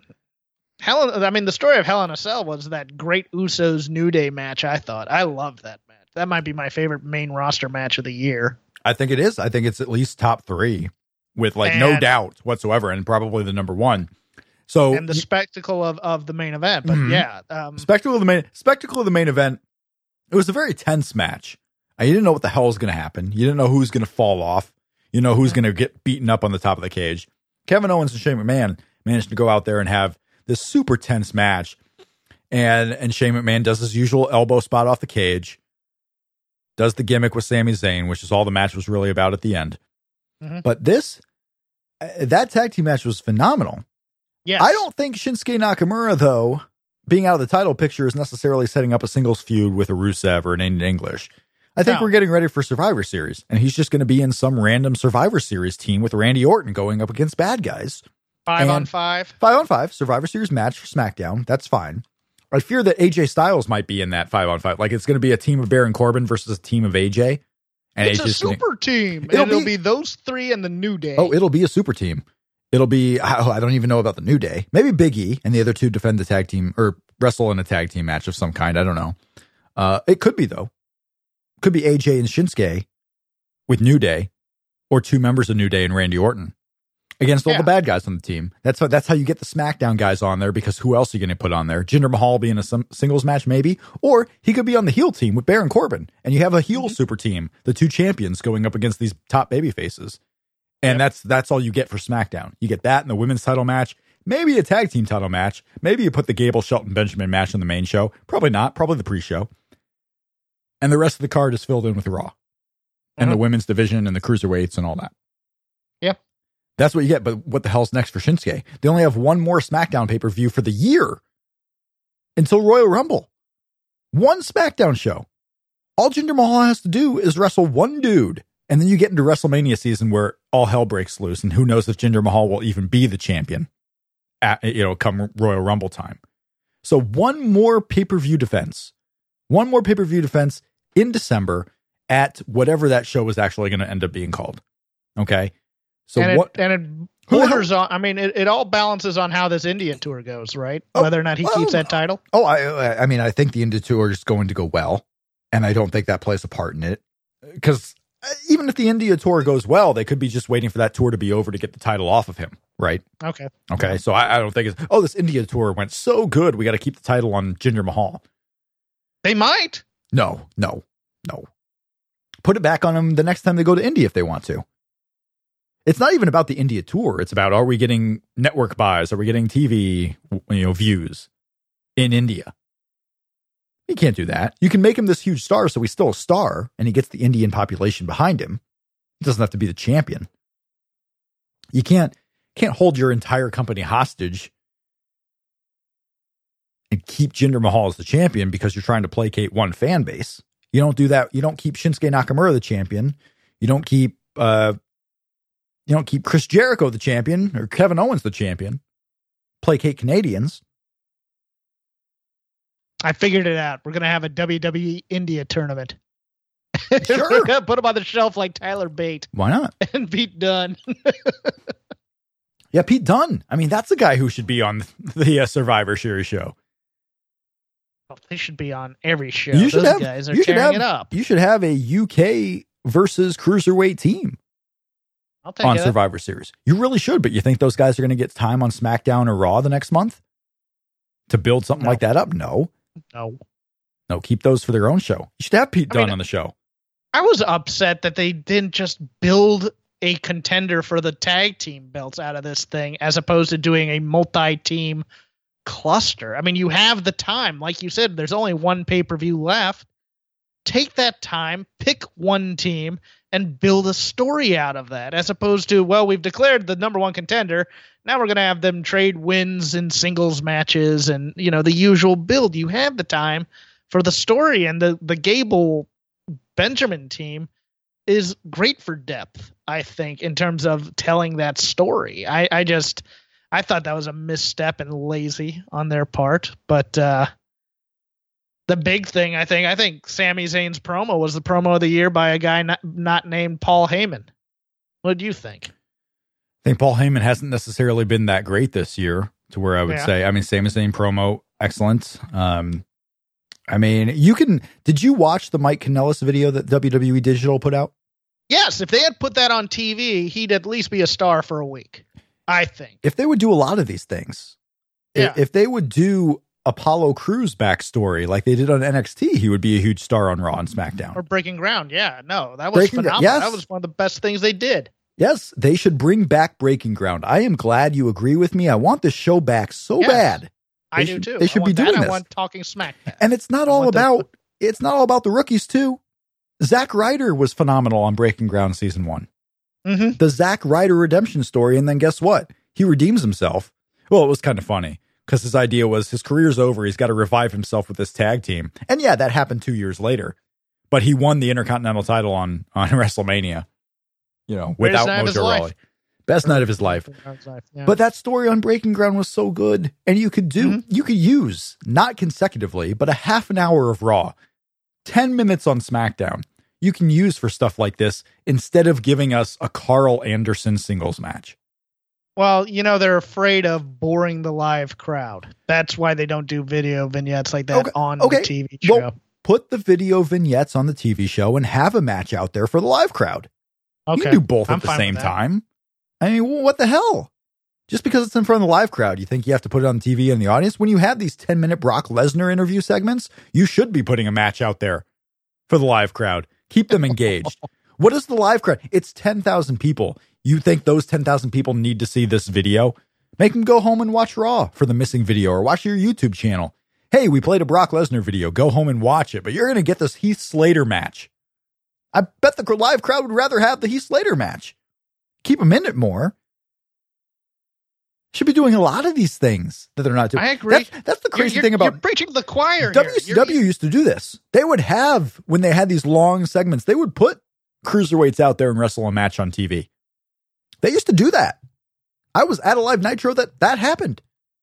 Hell, I mean, the story of Hell in a Cell was that great Usos New Day match. I thought I loved that match. That might be my favorite main roster match of the year. I think it is. I think it's at least top three with like and, no doubt whatsoever, and probably the number one. So and the spectacle of, of the main event. But Mhm. yeah, um, spectacle of the main spectacle of the main event. It was a very tense match. Uh, You didn't know what the hell was going to happen. You didn't know who was going to fall off. You know who's going to get beaten up on the top of the cage. Kevin Owens and Shane McMahon managed to go out there and have this super tense match, and and Shane McMahon does his usual elbow spot off the cage, does the gimmick with Sami Zayn, which is all the match was really about at the end. Mhm. But this, uh, that tag team match was phenomenal. yes. I don't think Shinsuke Nakamura, though, being out of the title picture is necessarily setting up a singles feud with a Rusev or an Aiden English. I think No. we're getting ready for Survivor Series, and he's just going to be in some random Survivor Series team with Randy Orton going up against bad guys. five and- on five. Five on five, Survivor Series match for SmackDown. That's fine. I fear that A J Styles might be in that five on five. Like it's going to be a team of Baron Corbin versus a team of A J. And It's a AJ's gonna- super team. It'll It'll, be- be, those three and the New Day. Oh, it'll be a super team. It'll be, oh, I don't even know about the New Day. Maybe Big E and the other two defend the tag team or wrestle in a tag team match of some kind. I don't know. Uh, it could be, though. Could be A J and Shinsuke with New Day or two members of New Day and Randy Orton against all Yeah. the bad guys on the team. That's how, that's how you get the SmackDown guys on there, because who else are you going to put on there? Jinder Mahal be in a some, singles match, maybe, or he could be on the heel team with Baron Corbin, and you have a heel Mm-hmm. super team, the two champions going up against these top baby faces. And Yep. that's that's all you get for SmackDown. You get that in the women's title match, maybe a tag team title match, maybe you put the Gable Shelton Benjamin match on the main show. Probably not, probably the pre-show. And the rest of the card is filled in with Raw and the Mhm. women's division and the cruiserweights and all that. Yeah. That's what you get. But what the hell's next for Shinsuke? They only have one more SmackDown pay-per-view for the year until Royal Rumble. One SmackDown show. All Jinder Mahal has to do is wrestle one dude. And then you get into WrestleMania season where all hell breaks loose. And who knows if Jinder Mahal will even be the champion at, you know, come Royal Rumble time. So one more pay-per-view defense. One more pay-per-view defense in December at whatever that show is actually going to end up being called. Okay. So and what? It, and it Who the borders on. I mean, it, it all balances on how this India tour goes, right? Oh, Whether or not he well, keeps that title. Oh, I, I mean, I think the India tour is going to go well, and I don't think that plays a part in it. Because even if the India tour goes well, they could be just waiting for that tour to be over to get the title off of him, right? Okay. Okay, so I, I don't think it's, oh, this India tour went so good, we got to keep the title on Jinder Mahal. They might. No, no, no. Put it back on them the next time they go to India if they want to. It's not even about the India tour. It's about, are we getting network buys? Are we getting T V, you know, views in India? You can't do that. You can make him this huge star, so he's still a star, and he gets the Indian population behind him. He doesn't have to be the champion. You can't can't hold your entire company hostage and keep Jinder Mahal as the champion because you're trying to placate one fan base. You don't do that. You don't keep Shinsuke Nakamura the champion. You don't keep uh, you don't keep Chris Jericho the champion or Kevin Owens the champion. Placate Canadians. I figured it out. We're gonna have a W W E India tournament. Sure. We're gonna put him on the shelf like Tyler Bate Why not? and beat Dunn. Yeah, Pete Dunne. I mean, that's a guy who should be on the uh, Survivor Series show. Oh, they should be on every show. You should Those have, guys are you should tearing have, it up. You should have a U K versus cruiserweight team I'll take on it. Survivor Series. You really should, but you think those guys are going to get time on SmackDown or Raw the next month to build something No. like that up? No. No. No, keep those for their own show. You should have Pete I Dunne mean, on the show. I was upset that they didn't just build a contender for the tag team belts out of this thing as opposed to doing a multi-team cluster. I mean, you have the time. Like you said, there's only one pay-per-view left. Take that time, pick one team, and build a story out of that, as opposed to, well, we've declared the number one contender. Now we're going to have them trade wins in singles matches and, you know, the usual build. You have the time for the story, and the, the Gable Benjamin team is great for depth, I think, in terms of telling that story. I, I just, I thought that was a misstep and lazy on their part, but, uh, The big thing, I think, I think Sami Zayn's promo was the promo of the year by a guy not, not named Paul Heyman. What do you think? I think Paul Heyman hasn't necessarily been that great this year to where I would Yeah. say, I mean, Sami Zayn promo, excellent. Um, I mean, you can, did you watch the Mike Kanellis video that W W E Digital put out? Yes, if they had put that on T V, he'd at least be a star for a week, I think. If they would do a lot of these things, i- Yeah. if they would do Apollo Crews backstory like they did on N X T, he would be a huge star on Raw and SmackDown. Or Breaking Ground, yeah. No, that was Breaking Gra- phenomenal. yes. That was one of the best things they did. Yes, they should bring back Breaking Ground. I am glad you agree with me. I want this show back so Yes. bad. I They do should- too. they should I be want that. doing I this. want Talking SmackDown. And it's not I all want that- about it's not all about the rookies too. Zack Ryder was phenomenal on Breaking Ground season one. Mm-hmm. The Zack Ryder redemption story, and then guess what? He redeems himself. Well, it was kind of funny because his idea was his career's over. He's got to revive himself with this tag team. And yeah, that happened two years later. But he won the Intercontinental title on, on WrestleMania, you know, Greatest without night of his Mojo life. Rawley. Best night of his life. Yeah. But that story on Breaking Ground was so good. And you could do, Mm-hmm. you could use, not consecutively, but a half an hour of Raw, ten minutes on SmackDown. You can use for stuff like this instead of giving us a Carl Anderson singles match. Well, you know, they're afraid of boring the live crowd. That's why they don't do video vignettes like that Okay, on okay. the T V show. Well, put the video vignettes on the T V show and have a match out there for the live crowd. okay. You can do both I'm at the fine same with that. time. I mean, well, what the hell? Just because it's in front of the live crowd, you think you have to put it on T V and the audience? When you have these ten minute Brock Lesnar interview segments, you should be putting a match out there for the live crowd. Keep them engaged. What is the live crowd? It's ten thousand people. You think those ten thousand people need to see this video? Make them go home and watch Raw for the missing video or watch your YouTube channel. Hey, we played a Brock Lesnar video. Go home and watch it. But you're going to get this Heath Slater match. I bet the live crowd would rather have the Heath Slater match. Keep them in it more. Should be doing a lot of these things that they're not doing. I agree. That's, that's the crazy You're- thing you're about preaching to the choir. W C W Here. You're- used to do this. They would have, when they had these long segments, they would put cruiserweights out there and wrestle a match on T V. They used to do that. I was at a live Nitro that that happened.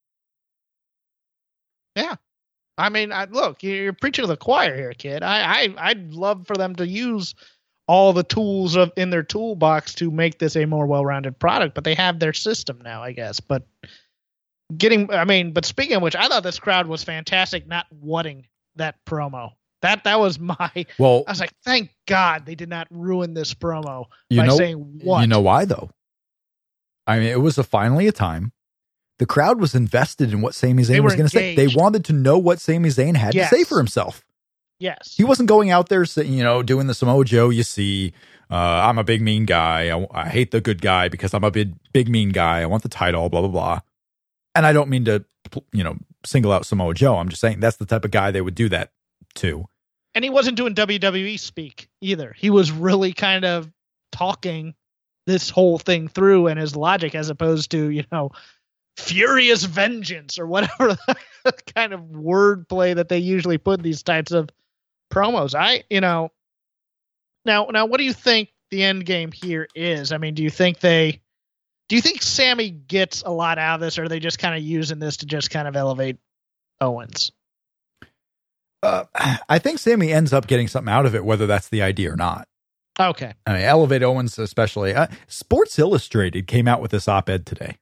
Yeah. I mean, I, look, you're preaching to the choir here, kid. I, I, I'd love for them to use all the tools of in their toolbox to make this a more well-rounded product, but they have their system now, I guess. But getting, I mean, but speaking of which, I thought this crowd was fantastic, not whatting that promo. That that was my. Well, I was like, thank God they did not ruin this promo you by know, saying what. you know why though? I mean, it was a finally a time. The crowd was invested in what Sami They Zayn were was going to say. They engaged. wanted to know what Sami Zayn had Yes. to say for himself. Yes. He wasn't going out there saying, you know, doing the Samoa Joe, you see, uh, I'm a big mean guy. I, I hate the good guy because I'm a big, big mean guy. I want the title, blah, blah, blah. And I don't mean to, you know, single out Samoa Joe. I'm just saying that's the type of guy they would do that to. And he wasn't doing W W E speak either. He was really kind of talking this whole thing through and his logic, as opposed to, you know, furious vengeance or whatever kind of wordplay that they usually put in these types of promos. I, you know, now, now, what do you think the end game here is? I mean, do you think they, do you think Sammy gets a lot out of this, or are they just kind of using this to just kind of elevate Owens? Uh, I think Sammy ends up getting something out of it, whether that's the idea or not. Okay. I mean, elevate Owens especially. Uh, Sports Illustrated came out with this op-ed today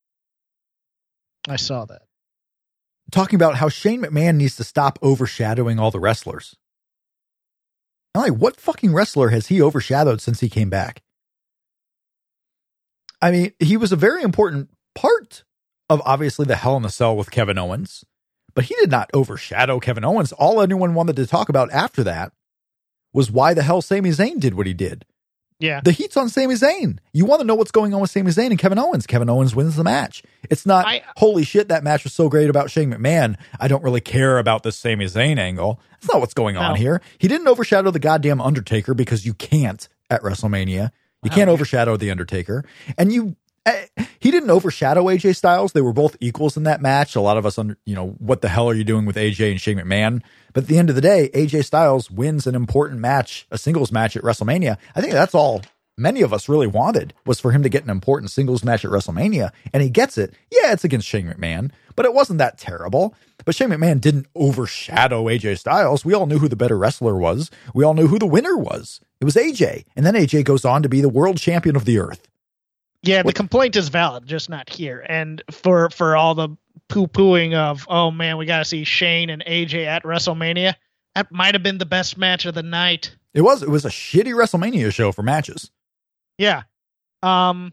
I saw that. talking about how Shane McMahon needs to stop overshadowing all the wrestlers. I'm like, what fucking wrestler has he overshadowed since he came back? I mean, he was a very important part of obviously the Hell in a Cell with Kevin Owens, but he did not overshadow Kevin Owens. All anyone wanted to talk about after that was why the hell Sami Zayn did what he did. Yeah. The heat's on Sami Zayn. You want to know what's going on with Sami Zayn and Kevin Owens. Kevin Owens wins the match. It's not, I- holy shit, that match was so great about Shane McMahon. I don't really care about this Sami Zayn angle. That's not what's going on No. here. He didn't overshadow the goddamn Undertaker because you can't at WrestleMania. You can't overshadow the Undertaker. And you, eh, he didn't overshadow A J Styles. They were both equals in that match. A lot of us, under, you know, what the hell are you doing with A J and Shane McMahon? But at the end of the day, A J Styles wins an important match, a singles match at WrestleMania. I think that's all many of us really wanted, was for him to get an important singles match at WrestleMania, and he gets it. Yeah, it's against Shane McMahon, but it wasn't that terrible. But Shane McMahon didn't overshadow A J Styles. We all knew who the better wrestler was. We all knew who the winner was. It was A J. And then A J goes on to be the world champion of the earth. Yeah, the complaint is valid, just not here. And for, for all the poo-pooing of, oh man, we got to see Shane and A J at WrestleMania, that might have been the best match of the night. It was. It was a shitty WrestleMania show for matches. Yeah. Um.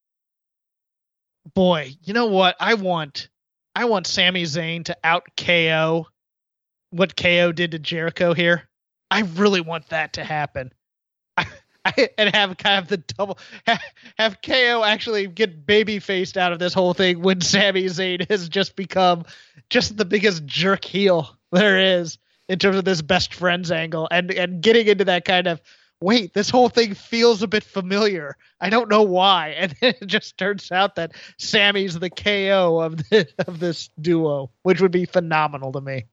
Boy, you know what? I want, I want Sami Zayn to out K O what K O did to Jericho here. I really want that to happen. I, I, and have kind of the double, have, have K O actually get baby faced out of this whole thing when Sami Zayn has just become just the biggest jerk heel there is in terms of this best friends angle, and and getting into that kind of, wait, this whole thing feels a bit familiar. I don't know why. And then it just turns out that Sammy's the K O of the, of this duo, which would be phenomenal to me.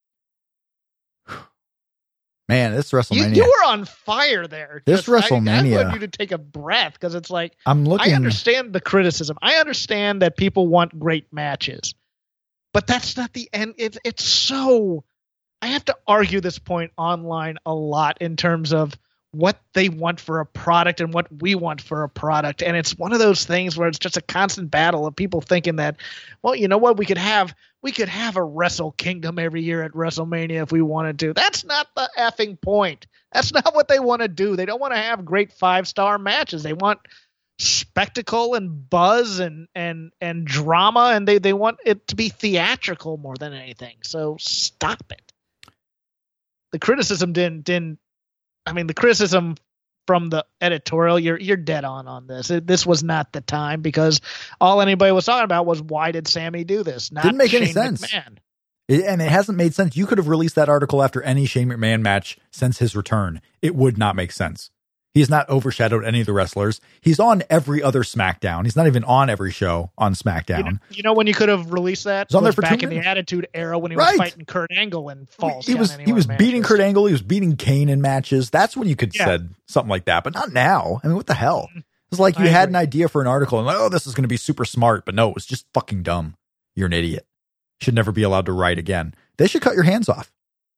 Man, this WrestleMania. You, you were on fire there. This Just, WrestleMania. I, I want you to take a breath, because it's like, I'm looking. I understand the criticism. I understand that people want great matches, but that's not the end. It, it's so, I have to argue this point online a lot in terms of what they want for a product and what we want for a product. And it's one of those things where it's just a constant battle of people thinking that, well, you know what, we could have, we could have a Wrestle Kingdom every year at WrestleMania if we wanted to. That's not the effing point. That's not what they want to do. They don't want to have great five-star matches. They want spectacle and buzz and, and, and drama. And they, they want it to be theatrical more than anything. So stop it. The criticism didn't, didn't, I mean, the criticism from the editorial, you're you're dead on on this. It, this was not the time, because all anybody was talking about was, why did Sammy do this? Not Didn't make Shane any sense. McMahon. It, and it hasn't made sense. You could have released that article after any Shane McMahon match since his return. It would not make sense. He's not overshadowed any of the wrestlers. He's on every other SmackDown. He's not even on every show on SmackDown. You know, you know when you could have released that? He's on there was for back two in minutes. the Attitude Era when he Right. was fighting Kurt Angle and falls. He was he was beating Kurt Angle. He was beating Kane in matches. That's when you could Yeah. said something like that, but not now. I mean, what the hell? It's like you I had agree. an idea for an article and like, oh, this is going to be super smart, but no, it was just fucking dumb. You're an idiot. Should never be allowed to write again. They should cut your hands off.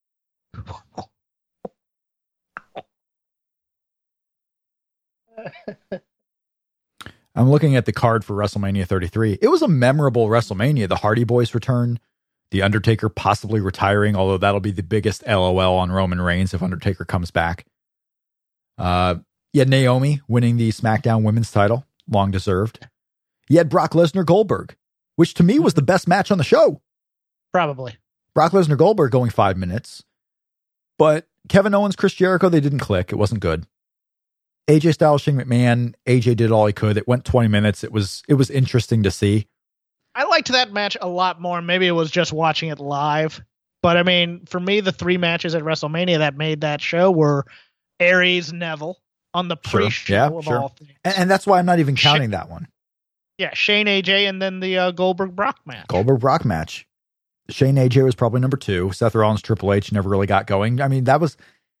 I'm looking at the card for WrestleMania thirty-three. It was a memorable WrestleMania. The Hardy Boys return, The Undertaker possibly retiring, although that'll be the biggest L O L on Roman Reigns if Undertaker comes back. Uh, you had Naomi winning the SmackDown Women's title, long deserved. You had Brock Lesnar Goldberg, which to me was the best match on the show. Probably. Brock Lesnar Goldberg going five minutes. But Kevin Owens, Chris Jericho, they didn't click. It wasn't good. A J Styles, Shane McMahon, A J did all he could. It went twenty minutes. It was it was interesting to see. I liked that match a lot more. Maybe it was just watching it live. But I mean, for me, the three matches at WrestleMania that made that show were Aries Neville on the Sure. pre-show Yeah, of sure. all things. And, and that's why I'm not even counting that one. Yeah, Shane A J and then the uh, Goldberg Brock match. Goldberg Brock match. Shane A J was probably number two. Seth Rollins Triple H never really got going. I mean, that was.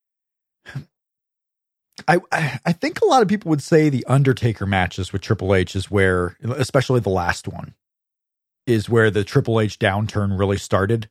I I think a lot of people would say the Undertaker matches with Triple H is where, especially the last one, is where the Triple H downturn really started.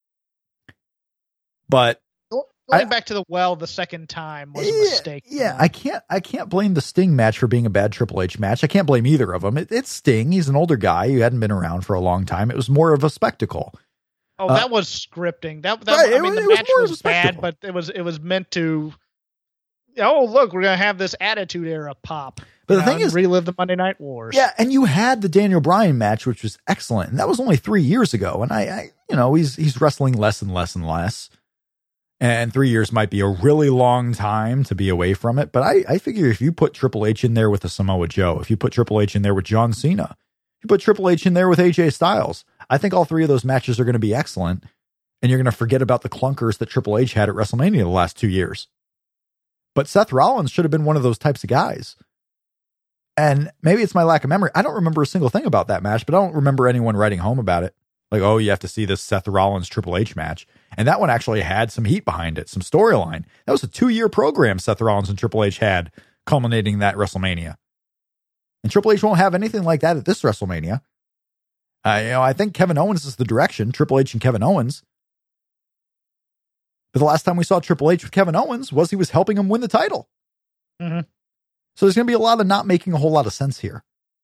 But Going I- back to the well the second time was a yeah, mistake. Yeah, I can't I can't blame the Sting match for being a bad Triple H match. I can't blame either of them. It, it's Sting. He's an older guy who hadn't been around for a long time. It was more of a spectacle. Oh, Uh, that was scripting. That, that right, I it mean, was- the it was match more of was, a bad, spectacle. but it was it was meant to. Oh, look, we're gonna have this Attitude Era pop. But you the know, thing and is- relive the Monday Night Wars. Yeah, and you had the Daniel Bryan match, which was excellent, and that was only three years ago. And I, I, you know, he's he's wrestling less and less and less, and three years might be a really long time to be away from it. But I, I figure if you put Triple H in there with a Samoa Joe, if you put Triple H in there with John Cena, if you put Triple H in there with A J Styles, I think all three of those matches are going to be excellent, and you're going to forget about the clunkers that Triple H had at WrestleMania the last two years. But Seth Rollins should have been one of those types of guys. And maybe it's my lack of memory. I don't remember a single thing about that match, but I don't remember anyone writing home about it. Like, oh, you have to see this Seth Rollins Triple H match. And that one actually had some heat behind it, some storyline. That was a two-year program Seth Rollins and Triple H had, culminating that WrestleMania. And Triple H won't have anything like that at this WrestleMania. Uh, you know, I think Kevin Owens is the direction, Triple H and Kevin Owens. But the last time we saw Triple H with Kevin Owens was he was helping him win the title. Mm-hmm. So there's going to be a lot of not making a whole lot of sense here.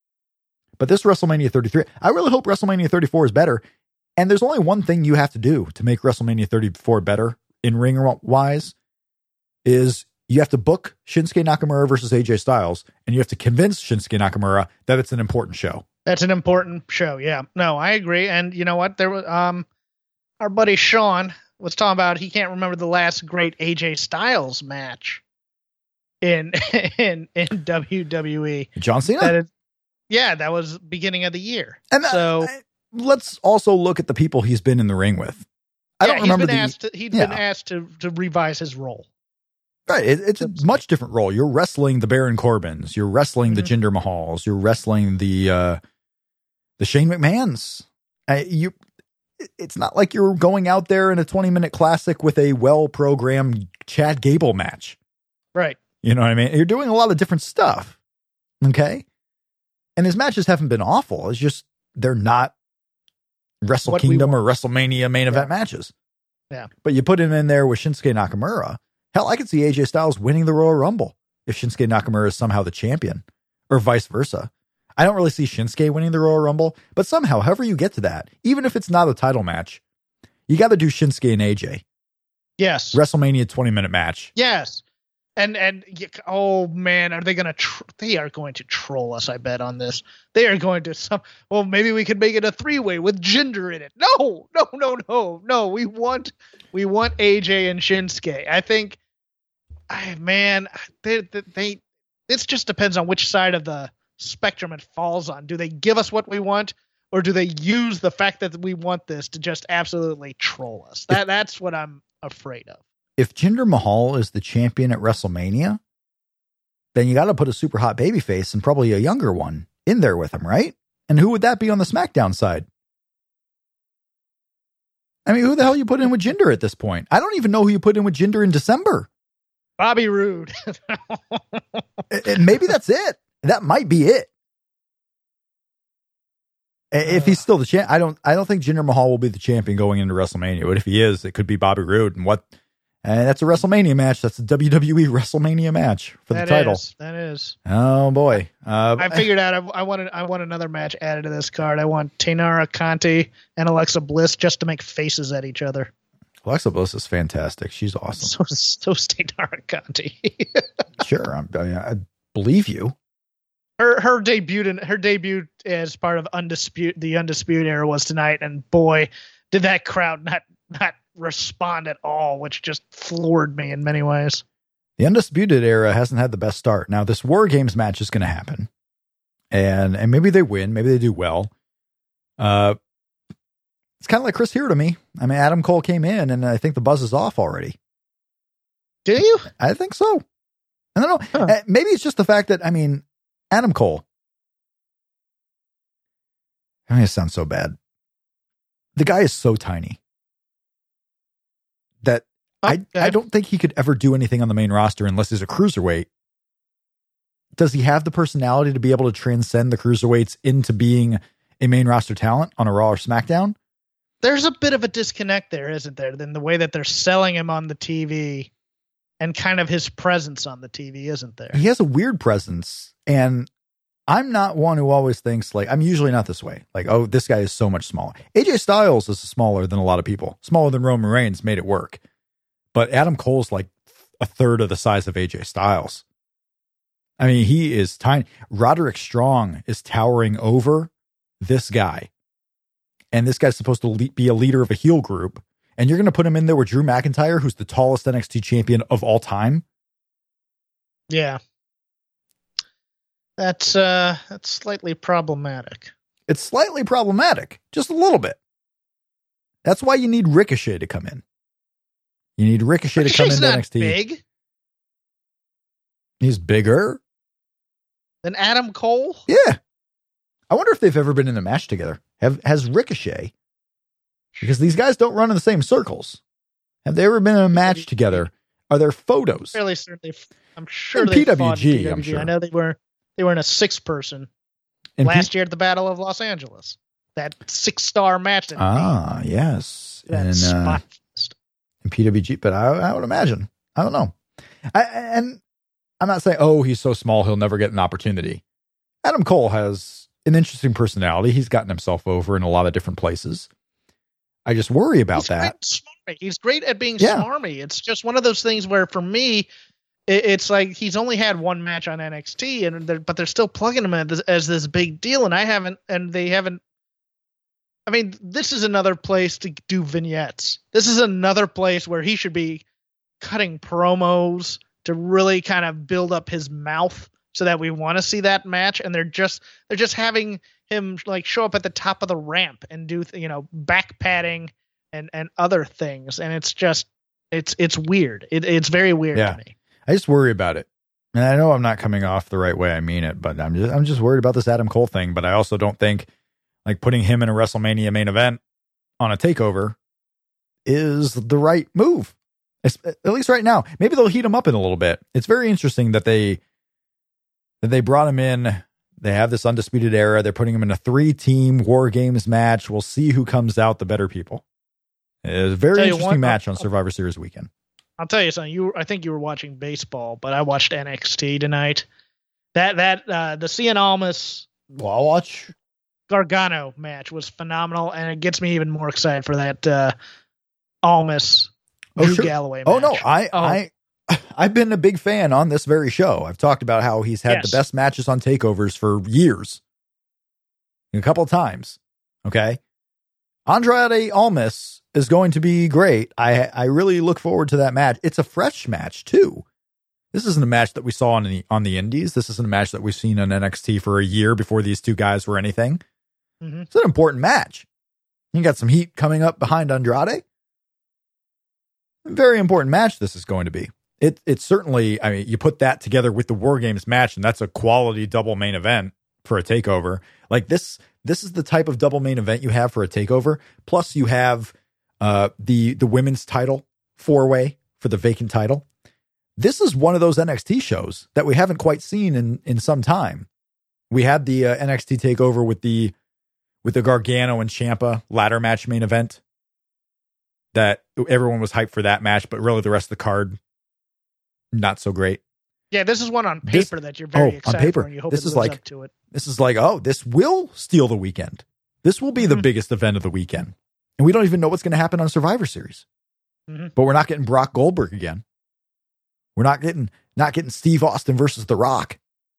But this WrestleMania thirty-three, I really hope WrestleMania thirty-four is better. And there's only one thing you have to do to make WrestleMania thirty-four better in ring wise is you have to book Shinsuke Nakamura versus A J Styles, and you have to convince Shinsuke Nakamura that it's an important show. That's an important show. Yeah, no, I agree. And you know what? There was um, our buddy Sean was talking about he can't remember the last great A J Styles match in in in W W E. John Cena. That is, yeah, that was beginning of the year. And so uh, let's also look at the people he's been in the ring with. I yeah, don't remember he's been the, asked to, he's yeah. been asked to to revise his role. Right, it, it's a much different role. You're wrestling the Baron Corbins. You're wrestling the Mm-hmm. Jinder Mahals. You're wrestling the uh, the Shane McMahons. Uh, you, it's not like you're going out there in a twenty minute classic with a well programmed Chad Gable match. Right. You know what I mean? You're doing a lot of different stuff. Okay, and his matches haven't been awful. It's just they're not Wrestle What we Kingdom want. or WrestleMania main event Yeah. matches. Yeah. But you put him in there with Shinsuke Nakamura. Hell, I could see A J Styles winning the Royal Rumble if Shinsuke Nakamura is somehow the champion, or vice versa. I don't really see Shinsuke winning the Royal Rumble, but somehow, however you get to that, even if it's not a title match, you got to do Shinsuke and A J. Yes. WrestleMania twenty minute match. Yes. And and oh man, are they gonna? Tr- they are going to troll us. I bet on this. They are going to some. Well, maybe we could make it a three way with Jinder in it. No, no, no, no, no. We want we want A J and Shinsuke. I think. I man, they they. they this just depends on which side of the spectrum it falls on. Do they give us what we want, or do they use the fact that we want this to just absolutely troll us? That that's what I'm afraid of. If Jinder Mahal is the champion at WrestleMania, then you got to put a super hot babyface and probably a younger one in there with him, right? And who would that be on the SmackDown side? I mean, who the hell you put in with Jinder at this point? I don't even know who you put in with Jinder in December. Bobby Roode. And maybe that's it. That might be it. If he's still the champ, I don't. I don't think Jinder Mahal will be the champion going into WrestleMania. But if he is, it could be Bobby Roode. And what? And that's a WrestleMania match. That's a W W E WrestleMania match for That the title. is, that is. Oh boy! Uh, I figured out. I, I wanted. I want another match added to this card. I want Taynara Conti and Alexa Bliss just to make faces at each other. Alexa Bliss is fantastic. She's awesome. So so is Taynara Conti. Sure, I'm, I, I believe you. her her debut in her debut as part of Undisputed the Undisputed Era was tonight, and boy, did that crowd not not respond at all, which just floored me in many ways. The Undisputed Era hasn't had the best start. Now, this War Games match is going to happen, and and maybe they win, maybe they do well. Uh, it's kind of like Chris Hero to me. I mean, Adam Cole came in, and I think the buzz is off already. Do you? I think so. I don't know. Huh. Uh, Maybe it's just the fact that, I mean, Adam Cole. I mean, it sounds so bad. The guy is so tiny that I, Okay. I don't think he could ever do anything on the main roster unless he's a cruiserweight. Does he have the personality to be able to transcend the cruiserweights into being a main roster talent on a Raw or SmackDown? There's a bit of a disconnect there, isn't there? Than the way that they're selling him on the T V and kind of his presence on the T V, isn't there? He has a weird presence, and I'm not one who always thinks like, I'm usually not this way. Like, oh, this guy is so much smaller. A J Styles is smaller than a lot of people. Smaller than Roman Reigns, made it work. But Adam Cole's like a third of the size of A J Styles. I mean, he is tiny. Roderick Strong is towering over this guy. And this guy's supposed to le- be a leader of a heel group. And you're going to put him in there with Drew McIntyre, who's the tallest N X T champion of all time. Yeah. That's uh that's slightly problematic. It's slightly problematic, just a little bit. That's why you need Ricochet to come in. You need Ricochet to come Ricochet's into not N X T. big He's bigger. than Adam Cole. Yeah. I wonder if they've ever been in a match together. Have has Ricochet? Because these guys don't run in the same circles. Have they ever been in a match together? Are there photos? Fairly certainly, I'm sure In they P W G, fought in P W G. I'm sure. I know they were they were in a six person In last P- year at the Battle of Los Angeles. that six star match. That Ah, made, yes, that in, uh, spot. in P W G. But I, I would imagine. I don't know. I, and I'm not saying, oh, he's so small he'll never get an opportunity. Adam Cole has an interesting personality. He's gotten himself over in a lot of different places. I just worry about he's that. Great, he's great at being Yeah. smarmy. It's just one of those things where, for me, it, it's like he's only had one match on N X T, and they're, but they're still plugging him as this, as this big deal, and I haven't, and they haven't. I mean, this is another place to do vignettes. This is another place where he should be cutting promos to really kind of build up his mouth so that we want to see that match. And they're just, they're just having him like show up at the top of the ramp and do, you know, back padding and, and other things. And it's just, it's, it's weird. It, it's very weird Yeah. to me. I just worry about it. And I know I'm not coming off the right way I mean it, but I'm just I'm just worried about this Adam Cole thing. But I also don't think like putting him in a WrestleMania main event on a takeover is the right move. It's, at least right now. Maybe they'll heat him up in a little bit. It's very interesting that they that they brought him in. They have this Undisputed Era. They're putting him in a three-team War Games match. We'll see who comes out the better people. It's a very Tell you interesting what, match on Survivor Series weekend. I'll tell you something. You, I think you were watching baseball, but I watched N X T tonight. That, that, uh, the Cien Almas Well, I'll watch. Gargano match was phenomenal, and it gets me even more excited for that, uh, Almas Oh, Drew sure. Galloway match. Oh no, I, Oh. I, I've been a big fan on this very show. I've talked about how he's had Yes. the best matches on takeovers for years, a couple of times. Okay, Andrade Almas is going to be great. I, I really look forward to that match. It's a fresh match too. This isn't a match that we saw on the on the Indies. This isn't a match that we've seen on N X T for a year before these two guys were anything. Mhm. It's an important match. You got some heat coming up behind Andrade. Very important match this is going to be. It it's certainly, I mean, you put that together with the War Games match, and that's a quality double main event for a takeover. Like this, this is the type of double main event you have for a takeover. Plus, you have uh, the the women's title four way for the vacant title. This is one of those N X T shows that we haven't quite seen in in some time. We had the uh, N X T takeover with the with the Gargano and Ciampa ladder match main event. That everyone was hyped for that match, but really the rest of the card, not so great. Yeah, this is one on This- paper that you're very oh, on excited paper. for, and you hope This it is lives like- up to it. This is like, oh, this will steal the weekend. This will be the Mhm. biggest event of the weekend. And we don't even know what's going to happen on Survivor Series. Mhm. But we're not getting Brock Goldberg again. We're not getting not getting Steve Austin versus The Rock.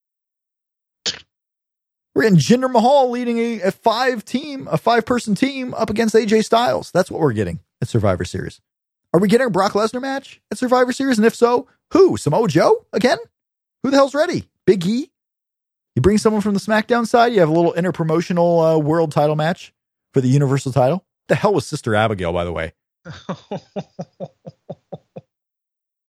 We're getting Jinder Mahal leading a, a five team, a five person team up against A J Styles. That's what we're getting at Survivor Series. Are we getting a Brock Lesnar match at Survivor Series? And if so, who? Samoa Joe again? Who the hell's ready? Big E? You bring someone from the SmackDown side. You have a little interpromotional uh, world title match for the Universal title. The hell was Sister Abigail, by the way?